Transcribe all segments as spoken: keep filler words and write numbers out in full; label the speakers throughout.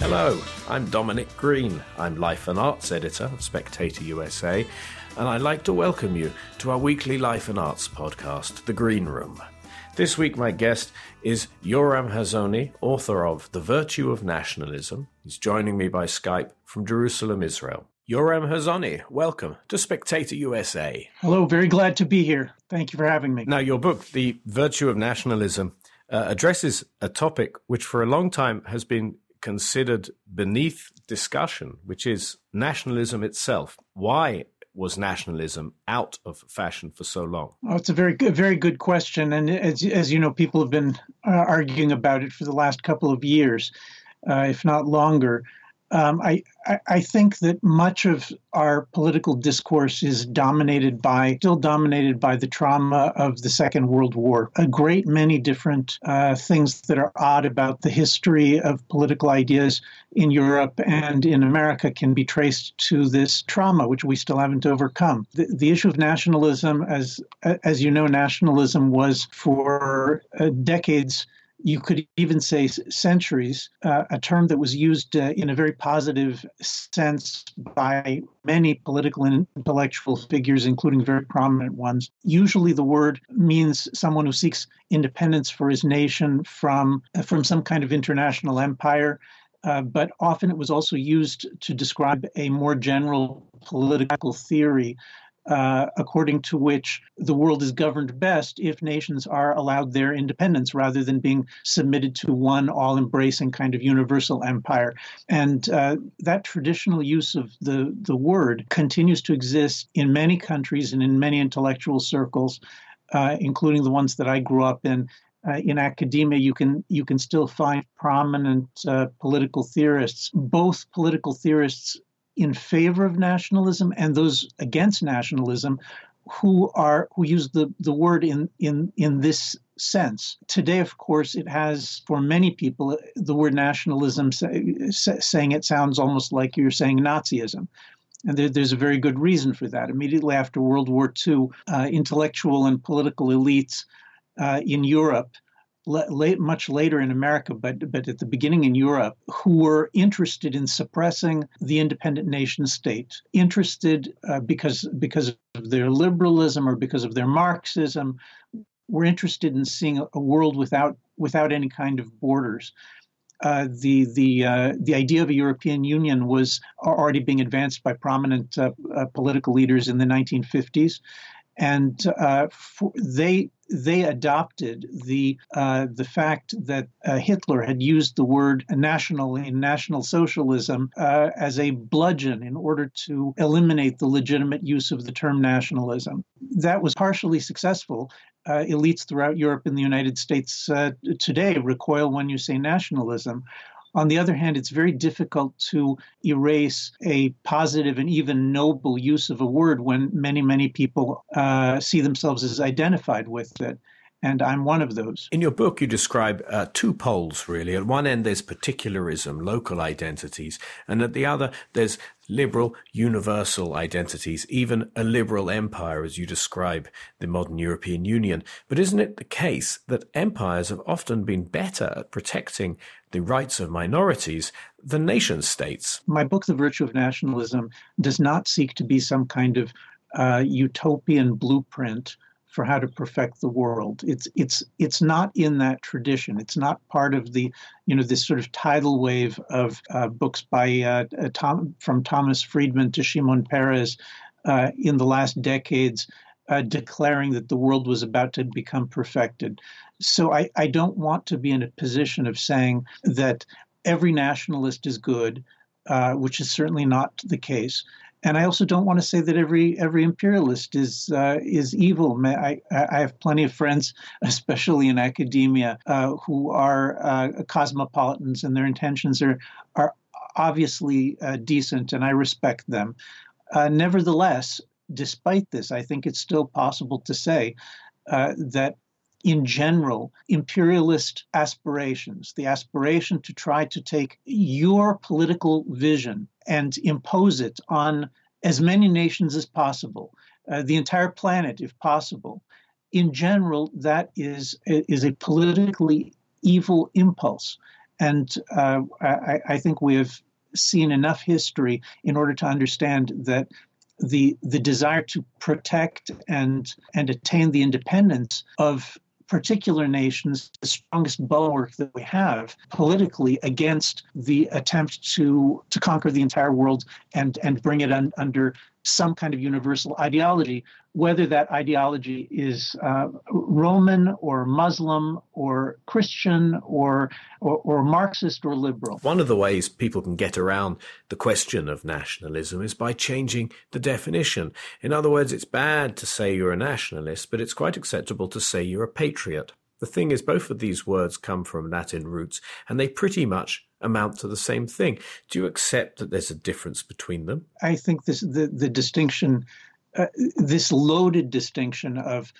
Speaker 1: Hello, I'm Dominic Green. I'm Life and Arts Editor of Spectator U S A, and I'd like to welcome you to our weekly Life and Arts podcast, The Green Room. This week my guest is Yoram Hazony, author of The Virtue of Nationalism. He's joining me by Skype from Jerusalem, Israel. Yoram Hazony, welcome to Spectator U S A.
Speaker 2: Hello, very glad to be here. Thank you for having me.
Speaker 1: Now, your book, The Virtue of Nationalism, uh, addresses a topic which for a long time has been considered beneath discussion, which is nationalism itself. Why was nationalism out of fashion for so long?
Speaker 2: Oh, it's a very good, very good question. And as, as you know, people have been uh, arguing about it for the last couple of years, uh, if not longer. Um, I, I, I think that much of our political discourse is dominated by, still dominated by the trauma of the Second World War. A great many different uh, things that are odd about the history of political ideas in Europe and in America can be traced to this trauma, which we still haven't overcome. The, the issue of nationalism, as as you know, nationalism was for uh, decades, you could even say centuries, uh, a term that was used uh, in a very positive sense by many political and intellectual figures, including very prominent ones. Usually the word means someone who seeks independence for his nation from, uh, from some kind of international empire. Uh, but often it was also used to describe a more general political theory, Uh, according to which the world is governed best if nations are allowed their independence rather than being submitted to one all-embracing kind of universal empire. And uh, that traditional use of the, the word continues to exist in many countries and in many intellectual circles, uh, including the ones that I grew up in. Uh, in academia, you can you can still find prominent uh, political theorists, both political theorists in favor of nationalism and those against nationalism who are who use the, the word in, in, in this sense. Today, of course, it has, for many people, the word nationalism say, saying it sounds almost like you're saying Nazism. And there, there's a very good reason for that. Immediately after World War Two, uh, intellectual and political elites uh, in Europe, Late, much later in America, but but at the beginning in Europe, who were interested in suppressing the independent nation state, interested uh, because because of their liberalism or because of their Marxism, were interested in seeing a, a world without without any kind of borders. Uh, the the uh, the idea of a European Union was already being advanced by prominent uh, uh, political leaders in the nineteen fifties, and uh, for, they. They adopted the uh, the fact that uh, Hitler had used the word national in National Socialism uh, as a bludgeon in order to eliminate the legitimate use of the term nationalism. That was partially successful. Uh, elites throughout Europe and the United States uh, today recoil when you say nationalism. On the other hand, it's very difficult to erase a positive and even noble use of a word when many, many people uh, see themselves as identified with it. And I'm one of those.
Speaker 1: In your book, you describe uh, two poles, really. At one end, there's particularism, local identities. And at the other, there's liberal, universal identities, even a liberal empire, as you describe the modern European Union. But isn't it the case that empires have often been better at protecting the rights of minorities than nation states?
Speaker 2: My book, The Virtue of Nationalism, does not seek to be some kind of uh, utopian blueprint for how to perfect the world. It's it's it's not in that tradition. It's not part of the, you know, this sort of tidal wave of uh, books by uh, Tom, from Thomas Friedman to Shimon Peres uh, in the last decades, uh, declaring that the world was about to become perfected. So I, I don't want to be in a position of saying that every nationalist is good, uh, which is certainly not the case. And I also don't want to say that every every imperialist is uh, is evil. I, I have plenty of friends, especially in academia, uh, who are uh, cosmopolitans, and their intentions are are obviously uh, decent, and I respect them. Uh, nevertheless, despite this, I think it's still possible to say uh, that in general, imperialist aspirations, the aspiration to try to take your political vision and impose it on as many nations as possible, uh, the entire planet if possible, in general, that is, is a politically evil impulse. And uh, I, I think we have seen enough history in order to understand that the the desire to protect and and attain the independence of particular nations, the strongest bulwark that we have politically against the attempt to to conquer the entire world and and bring it un, under some kind of universal ideology, whether that ideology is uh, Roman or Muslim or Christian or, or or Marxist or liberal.
Speaker 1: One of the ways people can get around the question of nationalism is by changing the definition. In other words, it's bad to say you're a nationalist, but it's quite acceptable to say you're a patriot. The thing is, both of these words come from Latin roots, and they pretty much amount to the same thing. Do you accept that there's a difference between them?
Speaker 2: I think this the, the distinction, uh, this loaded distinction of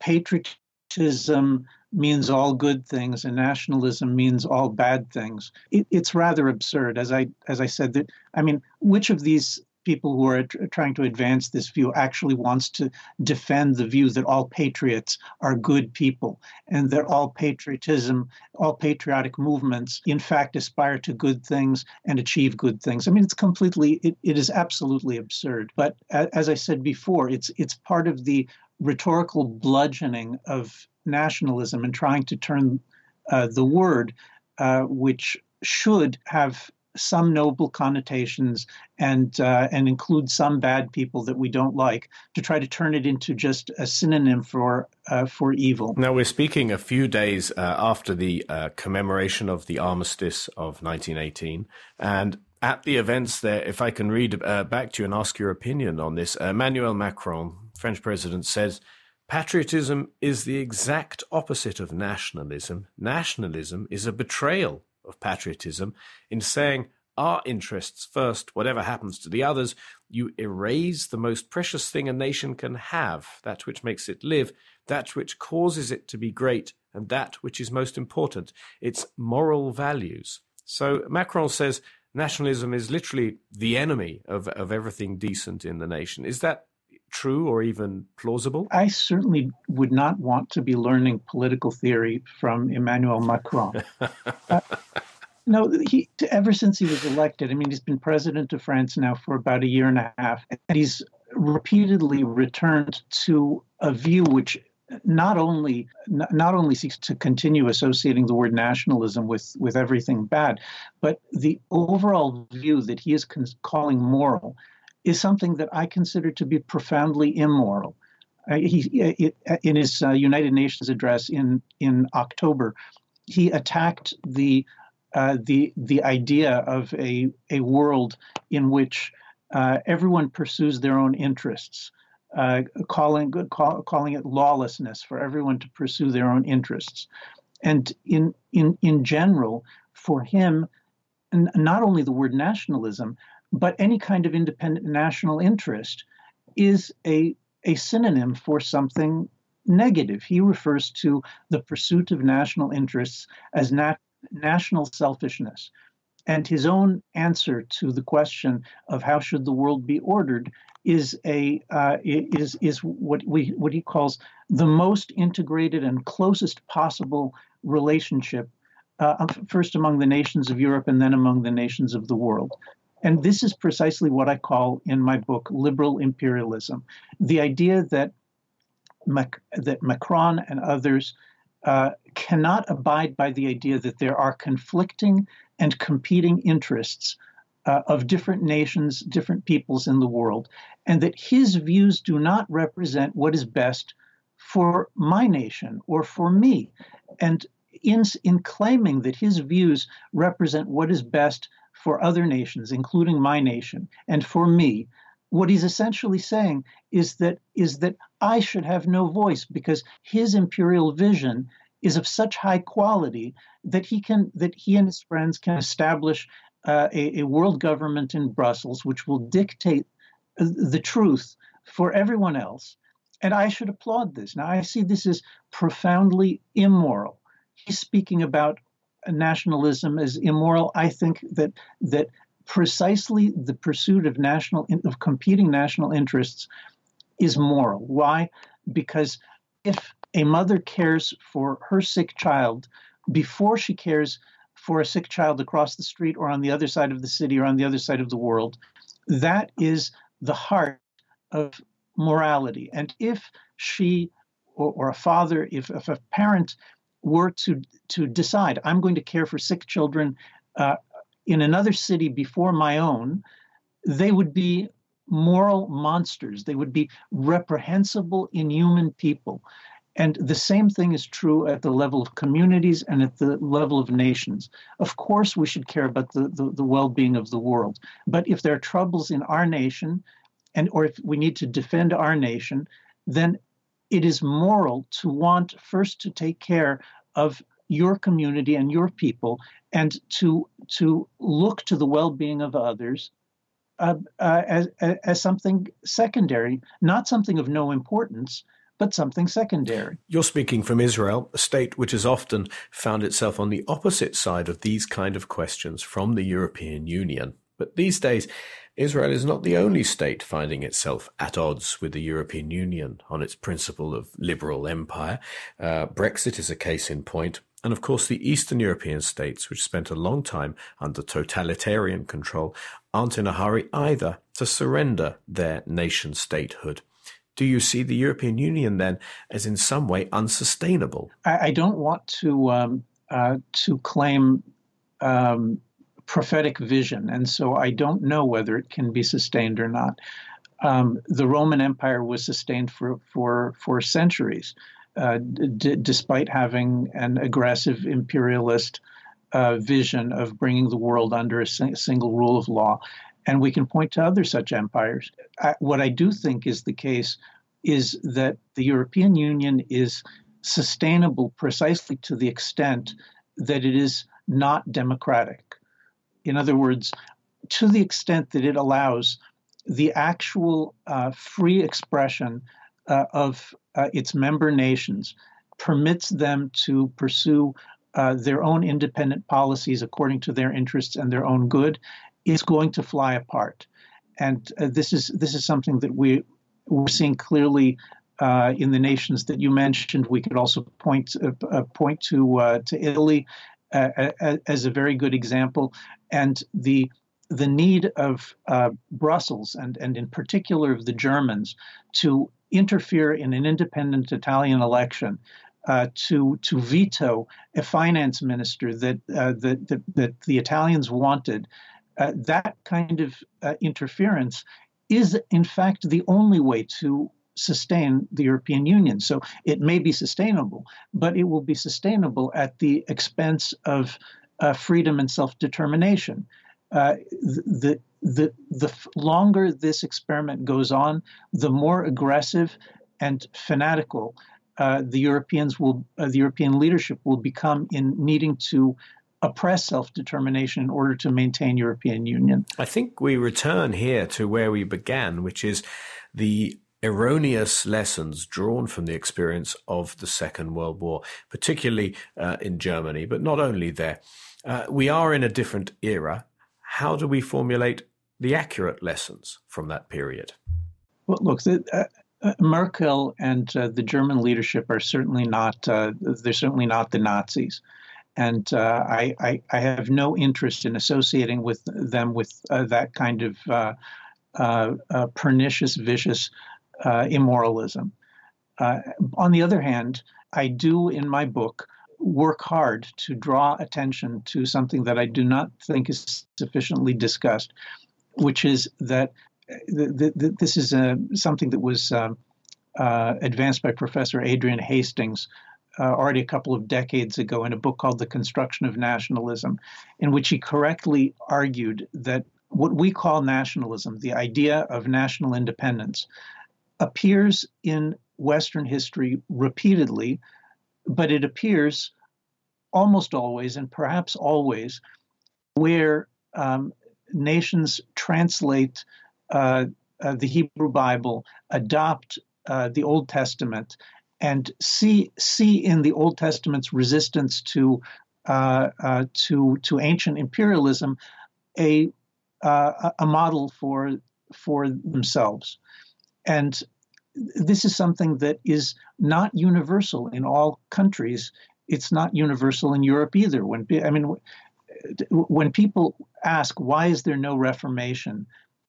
Speaker 2: patriotism means all good things and nationalism means all bad things. It, it's rather absurd. As I as I said, that I mean, which of these people who are tr- trying to advance this view actually wants to defend the view that all patriots are good people and that all patriotism, all patriotic movements, in fact, aspire to good things and achieve good things? I mean, it's completely, it, it is absolutely absurd. But as I said before, it's it's part of the rhetorical bludgeoning of nationalism and trying to turn uh, the word, uh, which should have some noble connotations and uh, and include some bad people that we don't like, to try to turn it into just a synonym for uh, for evil.
Speaker 1: Now, we're speaking a few days uh, after the uh, commemoration of the armistice of nineteen eighteen, and at the events there, if I can read uh, back to you and ask your opinion on this, uh, Emmanuel Macron, French president, says, "Patriotism is the exact opposite of nationalism. Nationalism is a betrayal of patriotism. In saying our interests first, whatever happens to the others, you erase the most precious thing a nation can have, that which makes it live, that which causes it to be great, and that which is most important, its moral values." So Macron says nationalism is literally the enemy of, of everything decent in the nation. Is that true or even plausible?
Speaker 2: I certainly would not want to be learning political theory from Emmanuel Macron. uh, no, he ever since he was elected, I mean, he's been president of France now for about a year and a half, and he's repeatedly returned to a view which not only not only seeks to continue associating the word nationalism with, with everything bad, but the overall view that he is con- calling moral is something that I consider to be profoundly immoral. Uh, he, it, in his uh, United Nations address in, in October, he attacked the uh, the the idea of a a world in which uh, everyone pursues their own interests, uh, calling call, calling it lawlessness for everyone to pursue their own interests, and in in in general, for him, n- not only the word nationalism, but any kind of independent national interest is a, a synonym for something negative. He refers to the pursuit of national interests as nat- national selfishness. And his own answer to the question of how should the world be ordered is a uh, is is what we what he calls the most integrated and closest possible relationship, uh, first among the nations of Europe and then among the nations of the world. And this is precisely what I call in my book liberal imperialism, the idea that Mac- that Macron and others uh, cannot abide by the idea that there are conflicting and competing interests uh, of different nations, different peoples in the world, and that his views do not represent what is best for my nation or for me. And in, in claiming that his views represent what is best for other nations, including my nation, and for me, what he's essentially saying is that is that I should have no voice because his imperial vision is of such high quality that he can that he and his friends can establish uh, a, a world government in Brussels which will dictate the truth for everyone else, and I should applaud this. Now, I see this as profoundly immoral. He's speaking about nationalism as immoral. I think that that precisely the pursuit of national of competing national interests is moral. Why? Because if a mother cares for her sick child before she cares for a sick child across the street or on the other side of the city or on the other side of the world. That is the heart of morality. And if she or, or a father, if, if a parent were to, to decide, I'm going to care for sick children uh, in another city before my own, they would be moral monsters. They would be reprehensible, inhuman people. And the same thing is true at the level of communities and at the level of nations. Of course, we should care about the, the, the well-being of the world. But if there are troubles in our nation, and or if we need to defend our nation, then it is moral to want first to take care of your community and your people, and to to look to the well-being of others uh, uh, as as something secondary, not something of no importance, but something secondary.
Speaker 1: You're speaking from Israel, a state which has often found itself on the opposite side of these kind of questions from the European Union. But these days, Israel is not the only state finding itself at odds with the European Union on its principle of liberal empire. Uh, Brexit is a case in point. And of course, the Eastern European states, which spent a long time under totalitarian control, aren't in a hurry either to surrender their nation statehood. Do you see the European Union then as in some way unsustainable?
Speaker 2: I, I don't want to um, uh, to claim um, prophetic vision, and so I don't know whether it can be sustained or not. Um, the Roman Empire was sustained for for for centuries. Uh, d- despite having an aggressive imperialist uh, vision of bringing the world under a sing- single rule of law. And we can point to other such empires. I, what I do think is the case is that the European Union is sustainable precisely to the extent that it is not democratic. In other words, to the extent that it allows the actual uh, free expression uh, of Uh, its member nations, permits them to pursue uh, their own independent policies according to their interests and their own good, is going to fly apart. And uh, this is this is something that we, we're seeing clearly uh, in the nations that you mentioned. We could also point uh, uh, point to uh, to Italy uh, as a very good example, and the the need of uh, Brussels and and in particular of the Germans to interfere in an independent Italian election, uh, to to veto a finance minister that uh, that, that that the Italians wanted. Uh, that kind of uh, interference is, in fact, the only way to sustain the European Union. So it may be sustainable, but it will be sustainable at the expense of uh, freedom and self-determination. Uh, the The the longer this experiment goes on, the more aggressive and fanatical uh, the Europeans will, uh, the European leadership will become in needing to oppress self-determination in order to maintain European Union.
Speaker 1: I think we return here to where we began, which is the erroneous lessons drawn from the experience of the Second World War, particularly uh, in Germany, but not only there. Uh, we are in a different era. How do we formulate the accurate lessons from that period?
Speaker 2: Well, look, the, uh, uh, Merkel and uh, the German leadership are certainly not, uh, they're certainly not the Nazis. And uh, I, I, I have no interest in associating with them with uh, that kind of uh, uh, uh, pernicious, vicious uh, immoralism. Uh, on the other hand, I do in my book work hard to draw attention to something that I do not think is sufficiently discussed, which is that th- th- th- this is uh, something that was um, uh, advanced by Professor Adrian Hastings uh, already a couple of decades ago in a book called The Construction of Nationalism, in which he correctly argued that what we call nationalism, the idea of national independence, appears in Western history repeatedly, but it appears almost always, and perhaps always, where um, nations translate uh, uh, the Hebrew Bible, adopt uh, the Old Testament, and see see in the Old Testament's resistance to uh, uh, to to ancient imperialism a uh, a model for for themselves. And this is something that is not universal in all countries. It's not universal in Europe either. When I mean, when people ask, why is there no reformation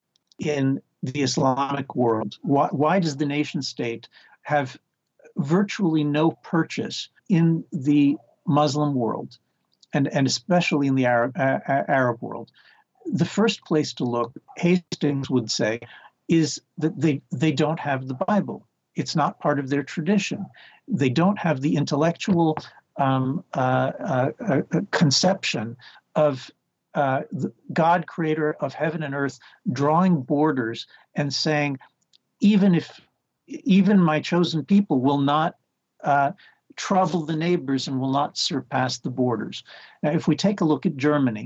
Speaker 2: in the Islamic world? Why, why does the nation state have virtually no purchase in the Muslim world, and, and especially in the Arab, uh, Arab world? The first place to look, Hastings would say, is that they, they don't have the Bible. It's not part of their tradition. They don't have the intellectual um, uh, uh, uh, conception of uh, the God, creator of heaven and earth, drawing borders and saying, even if even my chosen people will not uh, trouble the neighbors and will not surpass the borders. Now, if we take a look at Germany,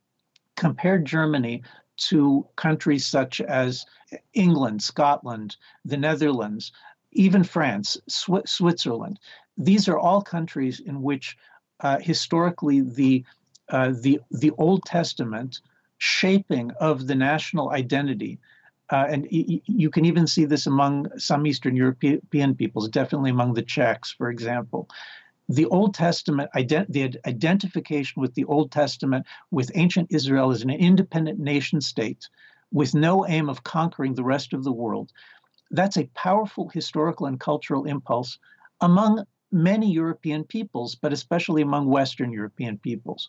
Speaker 2: compare Germany to countries such as England, Scotland, the Netherlands, even France, Sw- Switzerland. These are all countries in which uh, historically the, uh, the, the Old Testament shaping of the national identity, uh, and y- you can even see this among some Eastern European peoples, definitely among the Czechs, for example. The Old Testament, ident- the identification with the Old Testament, with ancient Israel as an independent nation state, with no aim of conquering the rest of the world, that's a powerful historical and cultural impulse among many European peoples, but especially among Western European peoples.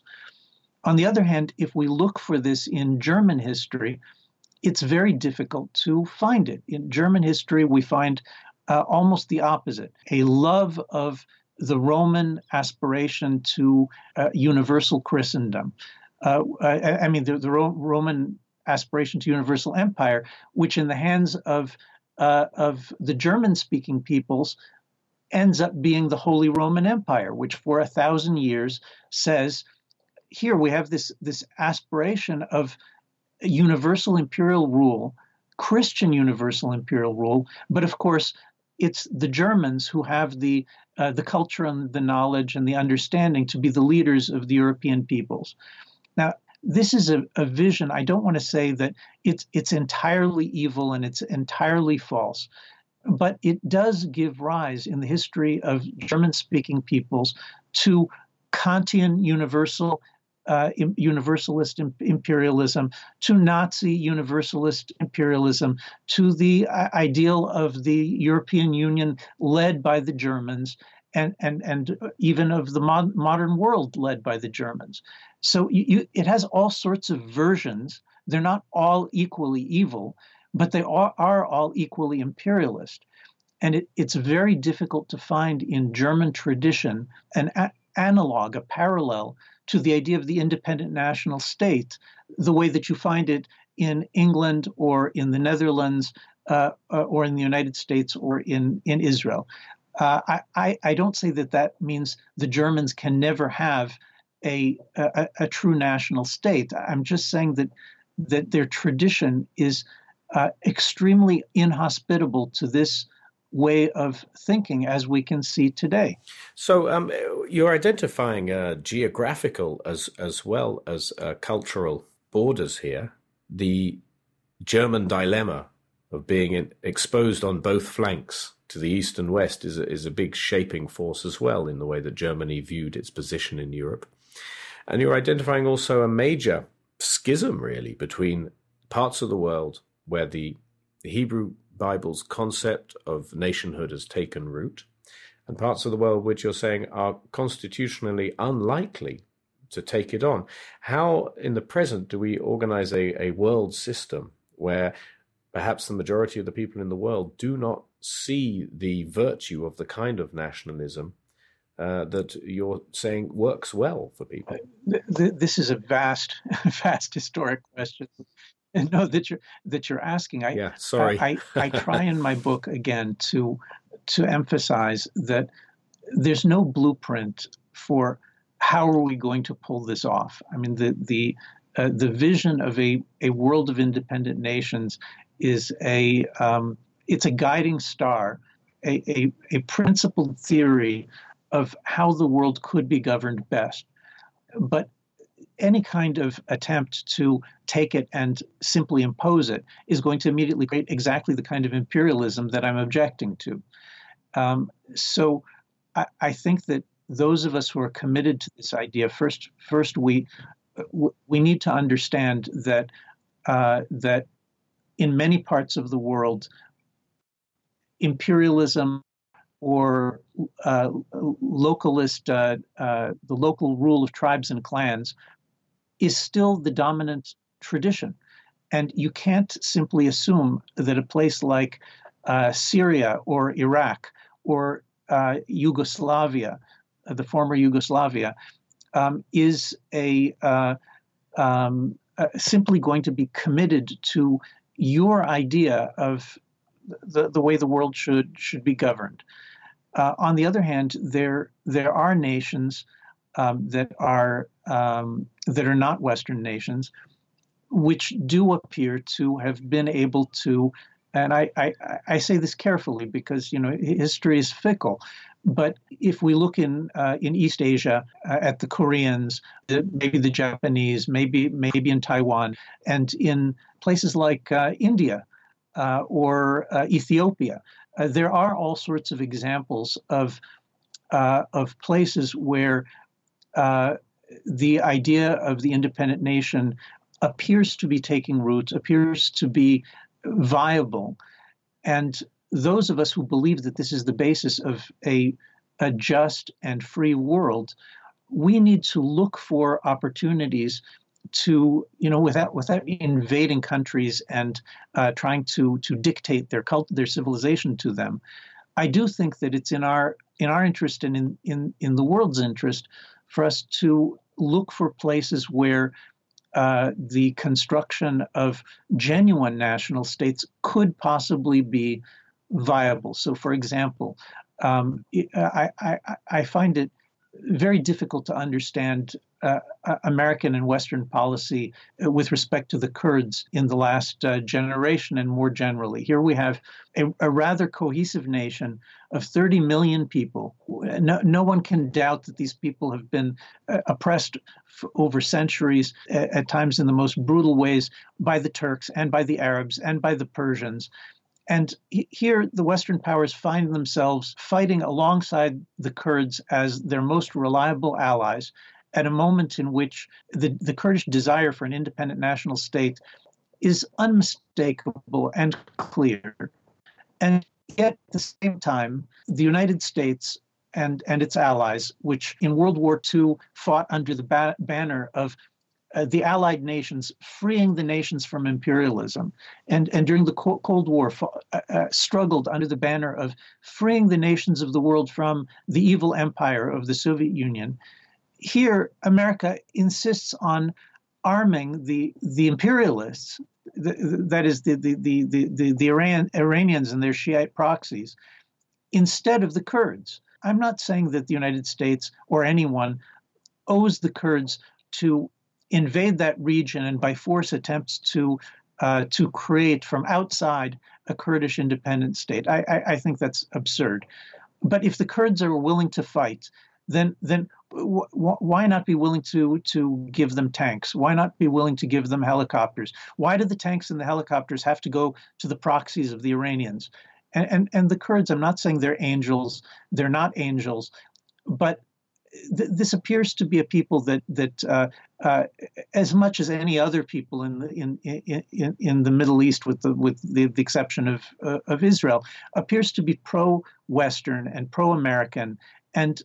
Speaker 2: On the other hand, if we look for this in German history, it's very difficult to find it. In German history, we find uh, almost the opposite, a love of the Roman aspiration to uh, universal Christendom. Uh, I, I mean, the, the Ro- Roman aspiration to universal empire, which in the hands of uh, of the German-speaking peoples ends up being the Holy Roman Empire, which for a thousand years says, here we have this, this aspiration of universal imperial rule, Christian universal imperial rule, but of course, it's the Germans who have the uh, the culture and the knowledge and the understanding to be the leaders of the European peoples. Now, this is a, a vision. I don't want to say that it's it's entirely evil and it's entirely false, but it does give rise in the history of German-speaking peoples to Kantian universal Uh, universalist imperialism, to Nazi universalist imperialism, to the ideal of the European Union led by the Germans, and and and even of the mod- modern world led by the Germans. So you, you, it has all sorts of versions. They're not all equally evil, but they are, are all equally imperialist. And it, it's very difficult to find in German tradition an a- analog, a parallel to the idea of the independent national state, the way that you find it in England or in the Netherlands uh, uh, or in the United States or in, in Israel. Uh, I, I, I don't say that that means the Germans can never have a, a, a true national state. I'm just saying that, that their tradition is uh, extremely inhospitable to this way of thinking as we can see today.
Speaker 1: So um, you're identifying uh, geographical as as well as uh, cultural borders here. The German dilemma of being in, exposed on both flanks to the east and west is a, is a big shaping force as well in the way that Germany viewed its position in Europe. And you're identifying also a major schism, really, between parts of the world where the Hebrew Bible's concept of nationhood has taken root, and parts of the world which you're saying are constitutionally unlikely to take it on. How, in the present, do we organize a, a world system where perhaps the majority of the people in the world do not see the virtue of the kind of nationalism uh, that you're saying works well for people?
Speaker 2: This is a vast, vast historic question. No, that you're that you're asking. I,
Speaker 1: yeah, sorry.
Speaker 2: I, I, I try in my book again to to emphasize that there's no blueprint for how are we going to pull this off. I mean, the the uh, the vision of a a world of independent nations is a um, it's a guiding star, a, a a principled theory of how the world could be governed best, but any kind of attempt to take it and simply impose it is going to immediately create exactly the kind of imperialism that I'm objecting to. Um, so I, I think that those of us who are committed to this idea, first, first we w- we need to understand that uh, that in many parts of the world, imperialism or uh, localist, uh, uh, the local rule of tribes and clans is still the dominant tradition. And you can't simply assume that a place like uh, Syria or Iraq or uh, Yugoslavia, uh, the former Yugoslavia, um, is a uh, um, uh, simply going to be committed to your idea of the, the way the world should should be governed. Uh, on the other hand, there there are nations um, that are um, that are not Western nations, which do appear to have been able to, and I, I, I say this carefully because you know history is fickle, but if we look in uh, in East Asia uh, at the Koreans, the, maybe the Japanese, maybe maybe in Taiwan, and in places like uh, India uh, or uh, Ethiopia. Uh, there are all sorts of examples of uh, of places where uh, the idea of the independent nation appears to be taking root, appears to be viable, and those of us who believe that this is the basis of a, a just and free world, we need to look for opportunities to, you know, without without invading countries and uh, trying to to dictate their cult, their civilization to them. I do think that it's in our in our interest and in in in the world's interest for us to look for places where uh, the construction of genuine national states could possibly be viable. So, for example, um, I, I I find it very difficult to understand uh, American and Western policy with respect to the Kurds in the last uh, generation and more generally. Here we have a, a rather cohesive nation of thirty million people. No, no one can doubt that these people have been uh, oppressed for over centuries, at, at times in the most brutal ways, by the Turks and by the Arabs and by the Persians. And here, the Western powers find themselves fighting alongside the Kurds as their most reliable allies at a moment in which the, the Kurdish desire for an independent national state is unmistakable and clear. And yet, at the same time, the United States and, and its allies, which in World War Two fought under the ba- banner of Uh, the Allied nations freeing the nations from imperialism, and, and during the Cold War fought, uh, uh, struggled under the banner of freeing the nations of the world from the evil empire of the Soviet Union. Here, America insists on arming the the imperialists, the, that is the the the the, the, the Iran, Iranians and their Shiite proxies, instead of the Kurds. I'm not saying that the United States or anyone owes the Kurds to invade that region and by force attempts to uh, to create from outside a Kurdish independent state. I, I, I think that's absurd. But if the Kurds are willing to fight, then then w- w- why not be willing to to give them tanks? Why not be willing to give them helicopters? Why do the tanks and the helicopters have to go to the proxies of the Iranians? And and, and the Kurds, I'm not saying they're angels. They're not angels, but this appears to be a people that that uh, uh, as much as any other people in the in in, in the Middle East, with the with the, the exception of uh, of Israel, appears to be pro-Western and pro-American. And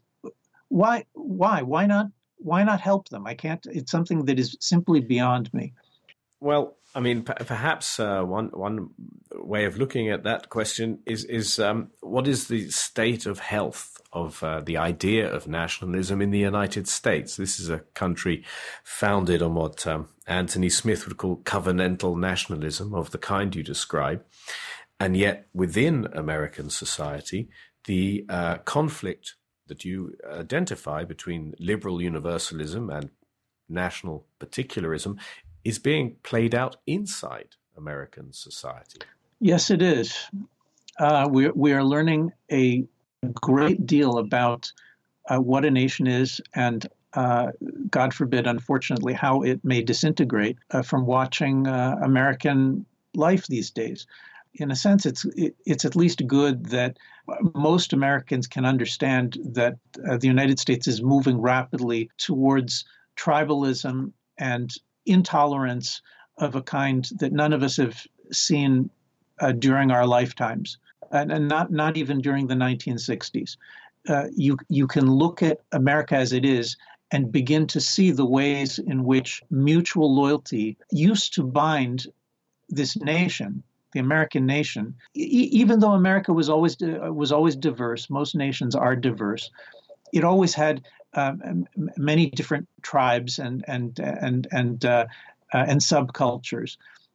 Speaker 2: why why why not why not help them? I can't. It's something that is simply beyond me.
Speaker 1: Well, I mean, p- perhaps uh, one one way of looking at that question is is um, what is the state of health of uh, the idea of nationalism in the United States? This is a country founded on what um, Anthony Smith would call covenantal nationalism, of the kind you describe, and yet within American society, the uh, conflict that you identify between liberal universalism and national particularism is being played out inside American society. Yes,
Speaker 2: it is. Uh, we, we are learning a great deal about uh, what a nation is and, uh, God forbid, unfortunately, how it may disintegrate uh, from watching uh, American life these days. In a sense, it's it, it's at least good that most Americans can understand that uh, the United States is moving rapidly towards tribalism and intolerance of a kind that none of us have seen uh, during our lifetimes, and, and not not even during the nineteen sixties. Uh, you you can look at America as it is and begin to see the ways in which mutual loyalty used to bind this nation, the American nation. E- even though America was always uh, was always diverse, most nations are diverse. It always had um, many different tribes and and and and uh, uh, and subcultures,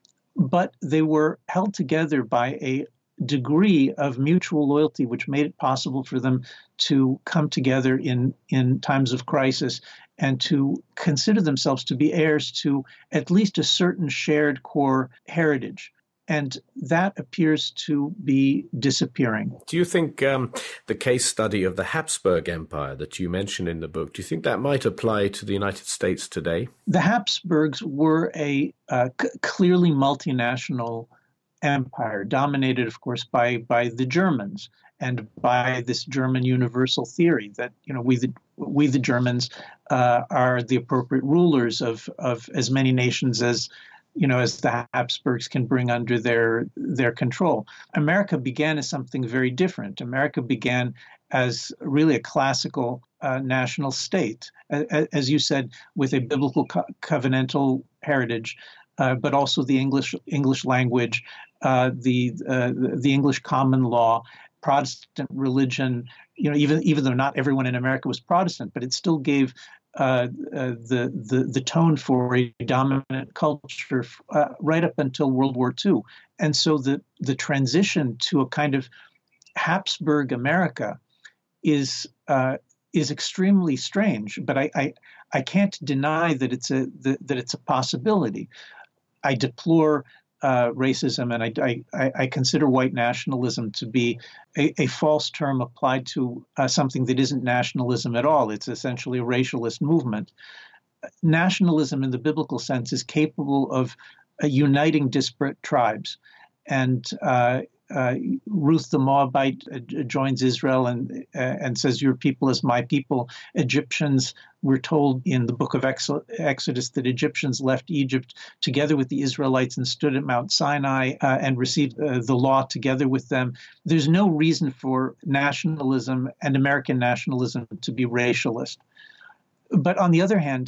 Speaker 2: but they were held together by a degree of mutual loyalty, which made it possible for them to come together in in times of crisis and to consider themselves to be heirs to at least a certain shared core heritage. And that appears to be disappearing.
Speaker 1: Do you think um, the case study of the Habsburg Empire that you mention in the book, do you think that might apply to the United States today?
Speaker 2: The Habsburgs were a uh, c- clearly multinational empire, dominated, of course, by by the Germans and by this German universal theory that, you know, we the we the Germans uh, are the appropriate rulers of of as many nations as, you know, as the Habsburgs can bring under their their control. America began as something very different. America began as really a classical uh, national state, as, as you said, with a biblical co- covenantal heritage, uh, but also the English English language, uh, the uh, the English common law, Protestant religion. You know, even even though not everyone in America was Protestant, but it still gave Uh, uh, the, the the tone for a dominant culture uh, right up until World War Two. And so the the transition to a kind of Habsburg America is uh, is extremely strange. But I, I I can't deny that it's a the, that it's a possibility. I deplore Uh, racism, and I, I, I consider white nationalism to be a, a false term applied to uh, something that isn't nationalism at all. It's essentially a racialist movement. Nationalism in the biblical sense is capable of uh, uniting disparate tribes. And uh, uh, Ruth the Moabite uh, joins Israel and uh, and says, "Your people is my people." Egyptians, we're told in the book of Exodus that Egyptians left Egypt together with the Israelites and stood at Mount Sinai uh, and received uh, the law together with them. There's no reason for nationalism and American nationalism to be racialist. But on the other hand,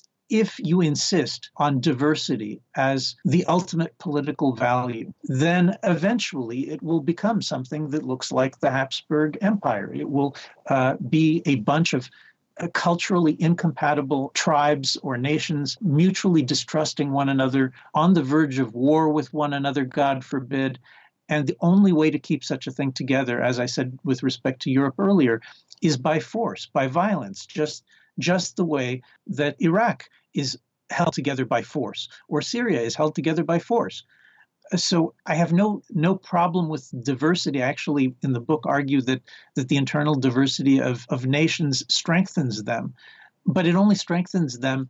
Speaker 2: if you insist on diversity as the ultimate political value, then eventually it will become something that looks like the Habsburg Empire. It will uh, be a bunch of uh, culturally incompatible tribes or nations mutually distrusting one another, on the verge of war with one another, God forbid. And the only way to keep such a thing together, as I said with respect to Europe earlier, is by force, by violence, just just the way that Iraq is held together by force, or Syria is held together by force. So I have no no problem with diversity. I actually, in the book, argue that that the internal diversity of, of nations strengthens them, but it only strengthens them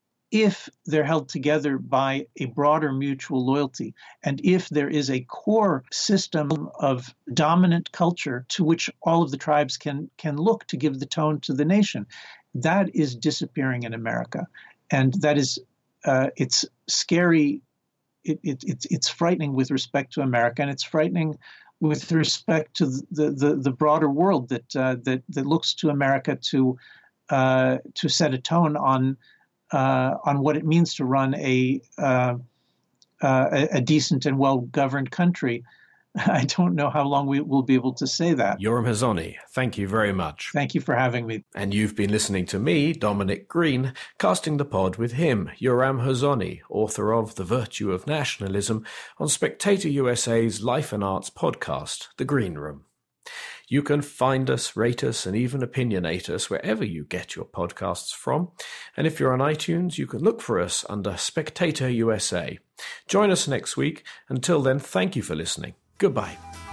Speaker 2: if they're held together by a broader mutual loyalty, and if there is a core system of dominant culture to which all of the tribes can can look to give the tone to the nation. That is disappearing in America. And that is, uh, it's scary. It, it, it's it's frightening with respect to America, and it's frightening with respect to the the, the broader world that uh, that that looks to America to uh, to set a tone on uh, on what it means to run a uh, uh, a decent and well governed country. I don't know how long we will be able to say that.
Speaker 1: Yoram Hazony, thank you very much.
Speaker 2: Thank you for having me.
Speaker 1: And you've been listening to me, Dominic Green, casting the pod with him, Yoram Hazony, author of The Virtue of Nationalism, on Spectator U S A's Life and Arts podcast, The Green Room. You can find us, rate us, and even opinionate us wherever you get your podcasts from. And if you're on iTunes, you can look for us under Spectator U S A. Join us next week. Until then, thank you for listening. Goodbye.